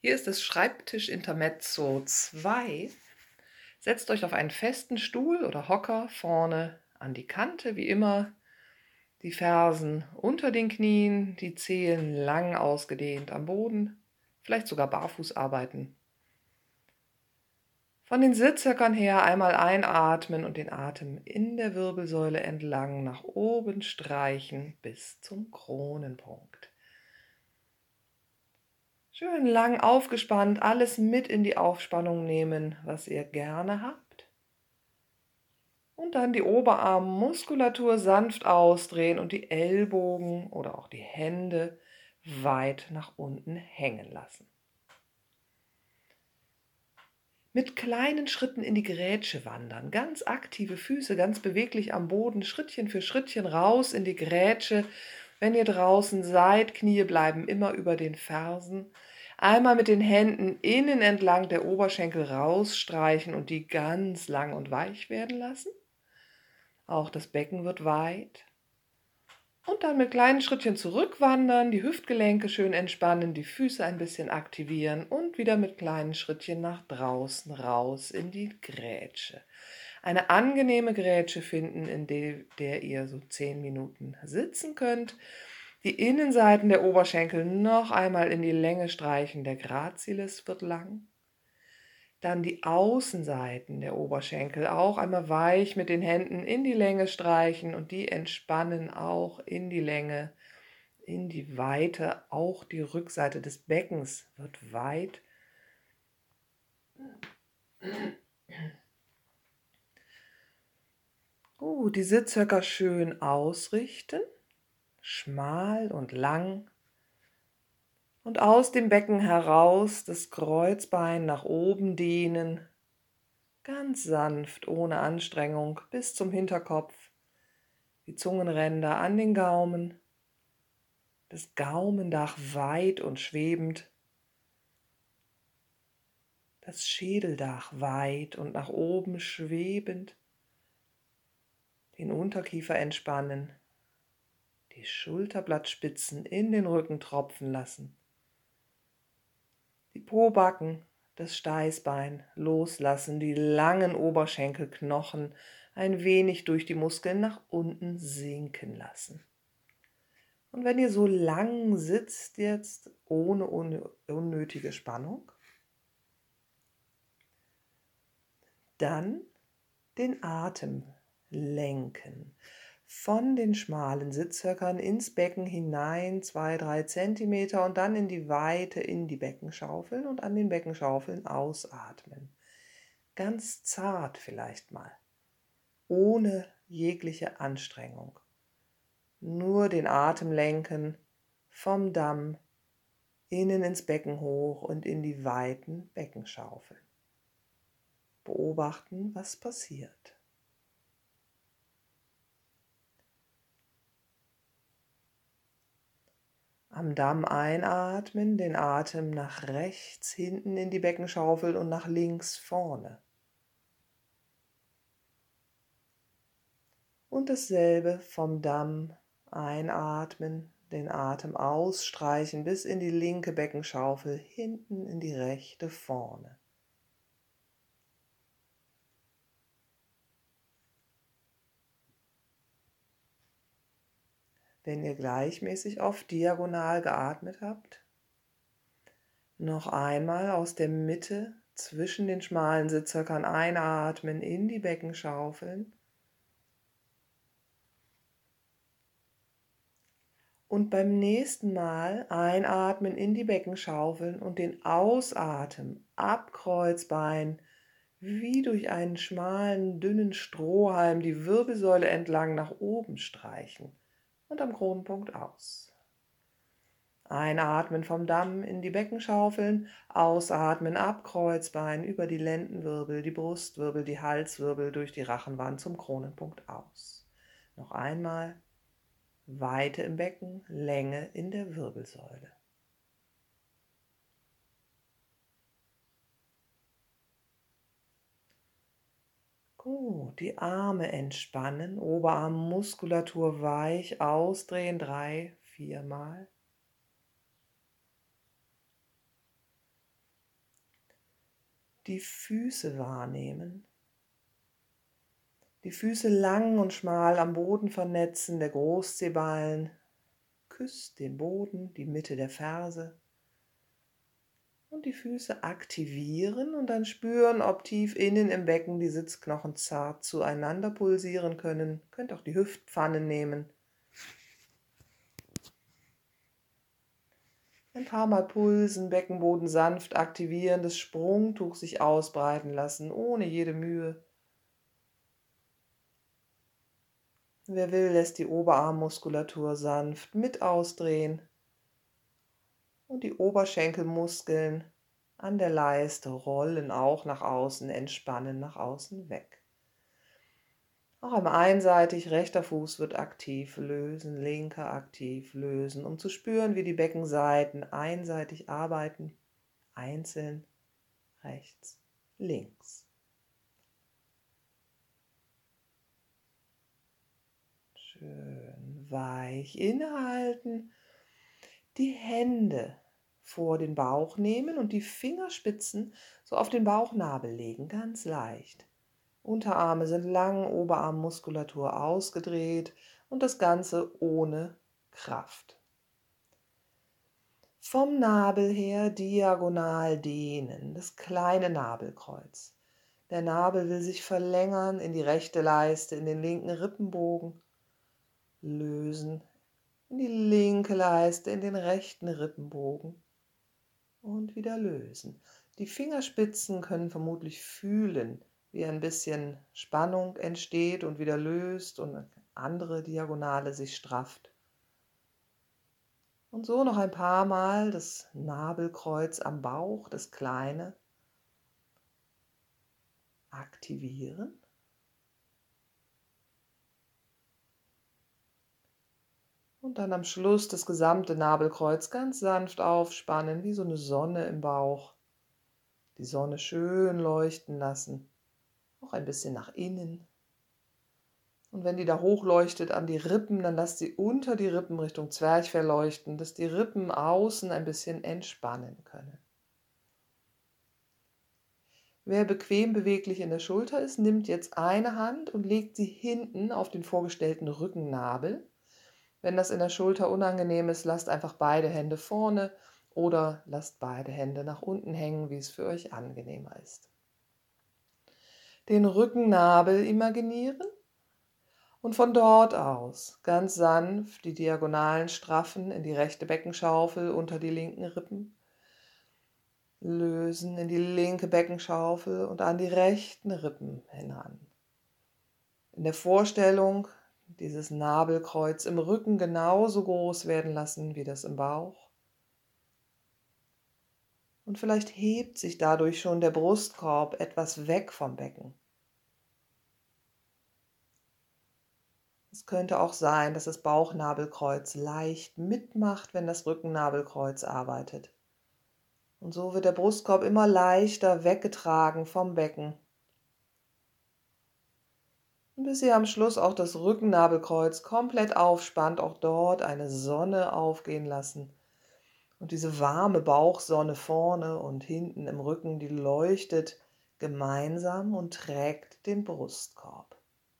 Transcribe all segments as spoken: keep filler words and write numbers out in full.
Hier ist das Schreibtisch-Intermezzo zwei. Setzt euch auf einen festen Stuhl oder Hocker vorne an die Kante, wie immer. Die Fersen unter den Knien, die Zehen lang ausgedehnt am Boden, vielleicht sogar barfuß arbeiten. Von den Sitzhöckern her einmal einatmen und den Atem in der Wirbelsäule entlang nach oben streichen bis zum Kronenpunkt. Schön lang aufgespannt, alles mit in die Aufspannung nehmen, was ihr gerne habt. Und dann die Oberarmmuskulatur sanft ausdrehen und die Ellbogen oder auch die Hände weit nach unten hängen lassen. Mit kleinen Schritten in die Grätsche wandern, ganz aktive Füße, ganz beweglich am Boden, Schrittchen für Schrittchen raus in die Grätsche. Wenn ihr draußen seid, Knie bleiben immer über den Fersen. Einmal mit den Händen innen entlang der Oberschenkel rausstreichen und die ganz lang und weich werden lassen. Auch das Becken wird weit. Und dann mit kleinen Schrittchen zurückwandern, die Hüftgelenke schön entspannen, die Füße ein bisschen aktivieren und wieder mit kleinen Schrittchen nach draußen raus in die Grätsche. Eine angenehme Grätsche finden, in der ihr so zehn Minuten sitzen könnt. Die Innenseiten der Oberschenkel noch einmal in die Länge streichen, der Gracilis wird lang. Dann die Außenseiten der Oberschenkel auch einmal weich mit den Händen in die Länge streichen und die entspannen auch in die Länge, in die Weite. Auch die Rückseite des Beckens wird weit. Uh, die Sitzhöcker schön ausrichten, schmal und lang. Und aus dem Becken heraus das Kreuzbein nach oben dehnen, ganz sanft, ohne Anstrengung, bis zum Hinterkopf, die Zungenränder an den Gaumen, das Gaumendach weit und schwebend, das Schädeldach weit und nach oben schwebend, den Unterkiefer entspannen, die Schulterblattspitzen in den Rücken tropfen lassen, die Pobacken, das Steißbein loslassen, die langen Oberschenkelknochen ein wenig durch die Muskeln nach unten sinken lassen. Und wenn ihr so lang sitzt jetzt, ohne unnötige Spannung, dann den Atem lenken. Von den schmalen Sitzhöckern ins Becken hinein, zwei, drei Zentimeter und dann in die Weite in die Beckenschaufeln und an den Beckenschaufeln ausatmen. Ganz zart vielleicht mal, ohne jegliche Anstrengung. Nur den Atem lenken, vom Damm innen ins Becken hoch und in die weiten Beckenschaufeln. Beobachten, was passiert. Am Damm einatmen, den Atem nach rechts hinten in die Beckenschaufel und nach links vorne. Und dasselbe vom Damm einatmen, den Atem ausstreichen bis in die linke Beckenschaufel, hinten in die rechte vorne. Wenn ihr gleichmäßig auf diagonal geatmet habt, noch einmal aus der Mitte zwischen den schmalen Sitzhöckern einatmen in die Beckenschaufeln und beim nächsten Mal einatmen in die Beckenschaufeln und den Ausatmen ab Kreuzbein wie durch einen schmalen, dünnen Strohhalm die Wirbelsäule entlang nach oben streichen. Und am Kronenpunkt aus. Einatmen vom Damm in die Beckenschaufeln, ausatmen ab Kreuzbein über die Lendenwirbel, die Brustwirbel, die Halswirbel durch die Rachenwand zum Kronenpunkt aus. Noch einmal Weite im Becken, Länge in der Wirbelsäule. Gut, die Arme entspannen, Oberarmmuskulatur weich ausdrehen, drei, viermal. die Füße wahrnehmen. Die Füße lang und schmal am Boden vernetzen, der Großzehballen küsst den Boden, die Mitte der Ferse. Und die Füße aktivieren und dann spüren, ob tief innen im Becken die Sitzknochen zart zueinander pulsieren können. Ihr könnt auch die Hüftpfanne nehmen. Ein paar Mal pulsen, Beckenboden sanft aktivieren, das Sprungtuch sich ausbreiten lassen, ohne jede Mühe. Wer will, lässt die Oberarmmuskulatur sanft mit ausdrehen und die Oberschenkelmuskeln an der Leiste rollen auch nach außen, entspannen nach außen weg. Auch einmal einseitig, rechter Fuß wird aktiv lösen, linker aktiv lösen, um zu spüren, wie die Beckenseiten einseitig arbeiten, einzeln, rechts, links. Schön weich innehalten, die Hände vor den Bauch nehmen und die Fingerspitzen so auf den Bauchnabel legen, ganz leicht. Unterarme sind lang, Oberarmmuskulatur ausgedreht und das Ganze ohne Kraft. Vom Nabel her diagonal dehnen, das kleine Nabelkreuz. Der Nabel will sich verlängern in die rechte Leiste, in den linken Rippenbogen. Lösen in die linke Leiste, in den rechten Rippenbogen. Und wieder lösen. Die Fingerspitzen können vermutlich fühlen, wie ein bisschen Spannung entsteht und wieder löst und eine andere Diagonale sich strafft. Und so noch ein paar Mal das Nabelkreuz am Bauch, das kleine, aktivieren. Und dann am Schluss das gesamte Nabelkreuz ganz sanft aufspannen, wie so eine Sonne im Bauch. Die Sonne schön leuchten lassen. Auch ein bisschen nach innen. Und wenn die da hochleuchtet an die Rippen, dann lasst sie unter die Rippen Richtung Zwerchfell leuchten, dass die Rippen außen ein bisschen entspannen können. Wer bequem beweglich in der Schulter ist, nimmt jetzt eine Hand und legt sie hinten auf den vorgestellten Rückennabel. Wenn das in der Schulter unangenehm ist, lasst einfach beide Hände vorne oder lasst beide Hände nach unten hängen, wie es für euch angenehmer ist. Den Rückennabel imaginieren und von dort aus ganz sanft die Diagonalen straffen in die rechte Beckenschaufel unter die linken Rippen. Lösen in die linke Beckenschaufel und an die rechten Rippen hinan. In der Vorstellung dieses Nabelkreuz im Rücken genauso groß werden lassen wie das im Bauch. Und vielleicht hebt sich dadurch schon der Brustkorb etwas weg vom Becken. Es könnte auch sein, dass das Bauchnabelkreuz leicht mitmacht, wenn das Rückennabelkreuz arbeitet. Und so wird der Brustkorb immer leichter weggetragen vom Becken. Und bis ihr am Schluss auch das Rückennabelkreuz komplett aufspannt, auch dort eine Sonne aufgehen lassen. Und diese warme Bauchsonne vorne und hinten im Rücken, die leuchtet gemeinsam und trägt den Brustkorb.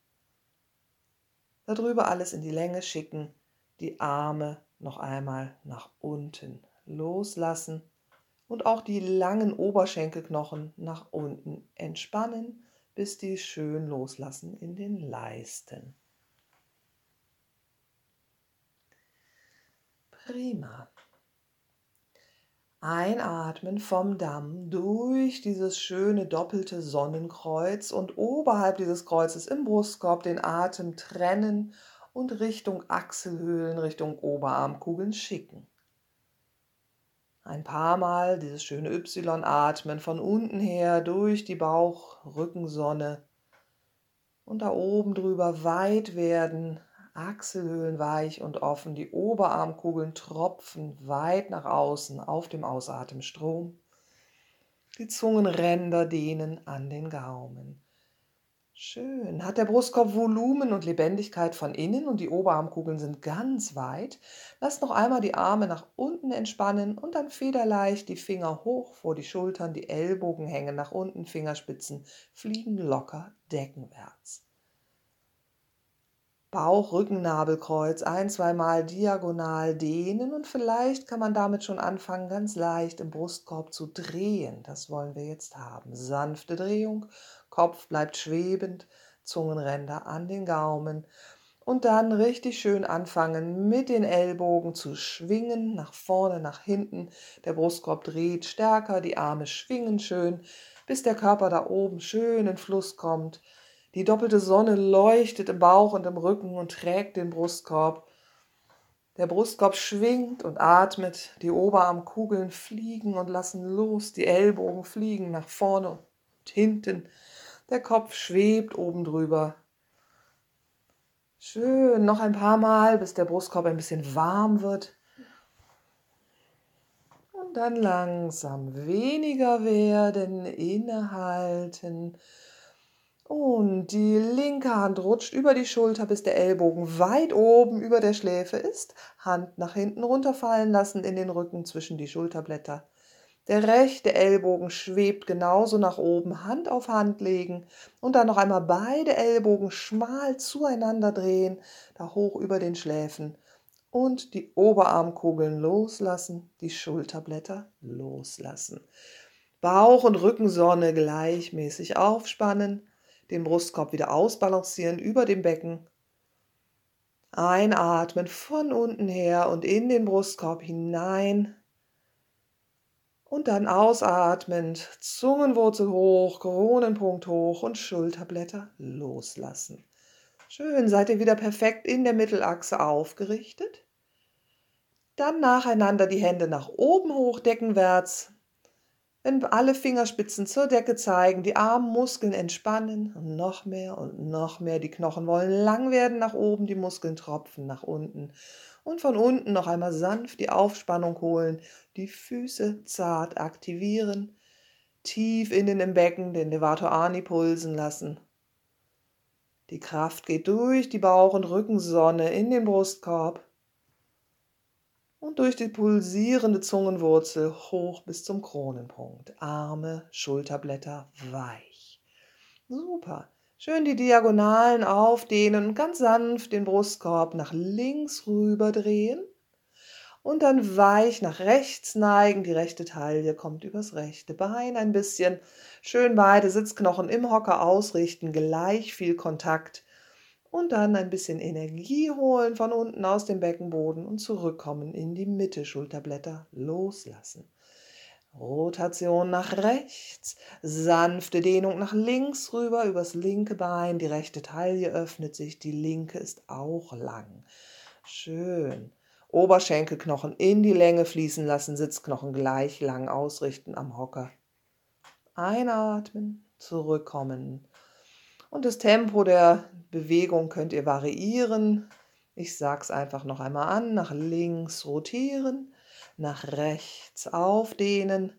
Darüber alles in die Länge schicken, die Arme noch einmal nach unten loslassen. Und auch die langen Oberschenkelknochen nach unten entspannen, bis die schön loslassen in den Leisten. Prima. Einatmen vom Damm durch dieses schöne doppelte Sonnenkreuz und oberhalb dieses Kreuzes im Brustkorb den Atem trennen und Richtung Achselhöhlen, Richtung Oberarmkugeln schicken. Ein paar Mal dieses schöne Y-Atmen von unten her durch die Bauch-Rückensonne und da oben drüber weit werden, Achselhöhlen weich und offen, die Oberarmkugeln tropfen weit nach außen auf dem Ausatemstrom, die Zungenränder dehnen an den Gaumen. Schön. Hat der Brustkorb Volumen und Lebendigkeit von innen und die Oberarmkugeln sind ganz weit? Lass noch einmal die Arme nach unten entspannen und dann federleicht die Finger hoch vor die Schultern, die Ellbogen hängen nach unten, Fingerspitzen fliegen locker deckenwärts. Bauch, Rücken, Nabelkreuz, ein, zweimal diagonal dehnen und vielleicht kann man damit schon anfangen, ganz leicht im Brustkorb zu drehen. Das wollen wir jetzt haben. Sanfte Drehung, Kopf bleibt schwebend, Zungenränder an den Gaumen und dann richtig schön anfangen, mit den Ellbogen zu schwingen, nach vorne, nach hinten. Der Brustkorb dreht stärker, die Arme schwingen schön, bis der Körper da oben schön in Fluss kommt. Die doppelte Sonne leuchtet im Bauch und im Rücken und trägt den Brustkorb. Der Brustkorb schwingt und atmet, die Oberarmkugeln fliegen und lassen los, die Ellbogen fliegen nach vorne und hinten. Der Kopf schwebt oben drüber. Schön, noch ein paar Mal, bis der Brustkorb ein bisschen warm wird. Und dann langsam weniger werden, innehalten. Und die linke Hand rutscht über die Schulter, bis der Ellbogen weit oben über der Schläfe ist. Hand nach hinten runterfallen lassen in den Rücken zwischen die Schulterblätter. Der rechte Ellbogen schwebt genauso nach oben, Hand auf Hand legen und dann noch einmal beide Ellbogen schmal zueinander drehen, da hoch über den Schläfen. Und die Oberarmkugeln loslassen, die Schulterblätter loslassen. Bauch- und Rückensonne gleichmäßig aufspannen. Den Brustkorb wieder ausbalancieren über dem Becken. Einatmen von unten her und in den Brustkorb hinein. Und dann ausatmend, Zungenwurzel hoch, Kronenpunkt hoch und Schulterblätter loslassen. Schön, seid ihr wieder perfekt in der Mittelachse aufgerichtet. Dann nacheinander die Hände nach oben hoch, deckenwärts. Wenn alle Fingerspitzen zur Decke zeigen, die Armmuskeln entspannen und noch mehr und noch mehr. Die Knochen wollen lang werden nach oben, die Muskeln tropfen nach unten. Und von unten noch einmal sanft die Aufspannung holen, die Füße zart aktivieren, tief innen im Becken den Levator Ani pulsen lassen. Die Kraft geht durch die Bauch- und Rückensonne in den Brustkorb. Und durch die pulsierende Zungenwurzel hoch bis zum Kronenpunkt. Arme, Schulterblätter weich. Super. Schön die Diagonalen aufdehnen und ganz sanft den Brustkorb nach links rüber drehen. Und dann weich nach rechts neigen. Die rechte Taille kommt übers rechte Bein ein bisschen. Schön beide Sitzknochen im Hocker ausrichten. Gleich viel Kontakt. Und dann ein bisschen Energie holen von unten aus dem Beckenboden und zurückkommen in die Mitte, Schulterblätter loslassen. Rotation nach rechts, sanfte Dehnung nach links rüber, übers linke Bein, die rechte Taille öffnet sich, die linke ist auch lang. Schön. Oberschenkelknochen in die Länge fließen lassen, Sitzknochen gleich lang ausrichten am Hocker. Einatmen, zurückkommen. Und das Tempo der Bewegung könnt ihr variieren. Ich sage es einfach noch einmal an. Nach links rotieren, nach rechts aufdehnen,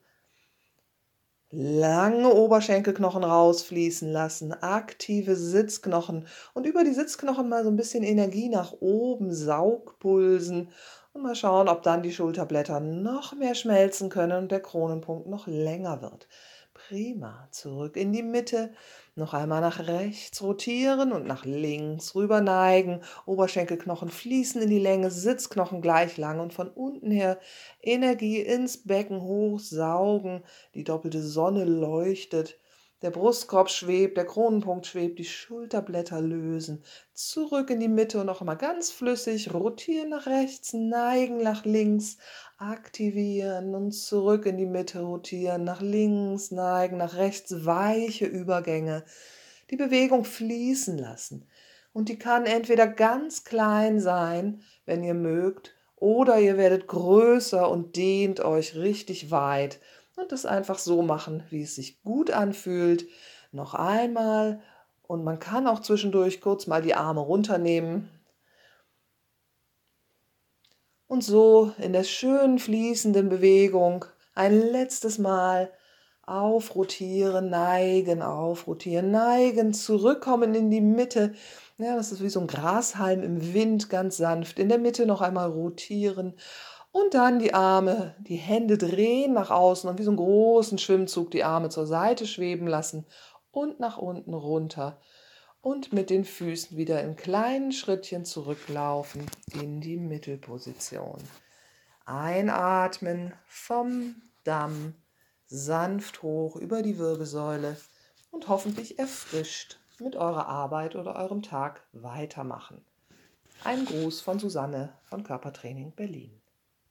lange Oberschenkelknochen rausfließen lassen, aktive Sitzknochen und über die Sitzknochen mal so ein bisschen Energie nach oben, Saugpulsen und mal schauen, ob dann die Schulterblätter noch mehr schmelzen können und der Kronenpunkt noch länger wird. Prima, zurück in die Mitte, noch einmal nach rechts rotieren und nach links rüber neigen, Oberschenkelknochen fließen in die Länge, Sitzknochen gleich lang und von unten her Energie ins Becken hoch saugen, die doppelte Sonne leuchtet, der Brustkorb schwebt, der Kronenpunkt schwebt, die Schulterblätter lösen, zurück in die Mitte und noch einmal ganz flüssig, rotieren nach rechts, neigen nach links, aktivieren und zurück in die Mitte rotieren, nach links neigen, nach rechts, weiche Übergänge, die Bewegung fließen lassen. Und die kann entweder ganz klein sein, wenn ihr mögt, oder ihr werdet größer und dehnt euch richtig weit und das einfach so machen, wie es sich gut anfühlt. Noch einmal und man kann auch zwischendurch kurz mal die Arme runternehmen. Und so in der schönen fließenden Bewegung ein letztes Mal Aufrotieren, neigen, aufrotieren, neigen, zurückkommen in die Mitte. Ja, das ist wie so ein Grashalm im Wind, ganz sanft. In der Mitte noch einmal rotieren und dann die Arme, die Hände drehen nach außen und wie so einen großen Schwimmzug die Arme zur Seite schweben lassen und nach unten runter. Und mit den Füßen wieder in kleinen Schrittchen zurücklaufen in die Mittelposition. Einatmen vom Damm, sanft hoch über die Wirbelsäule und hoffentlich erfrischt mit eurer Arbeit oder eurem Tag weitermachen. Ein Gruß von Susanne von Körpertraining Berlin.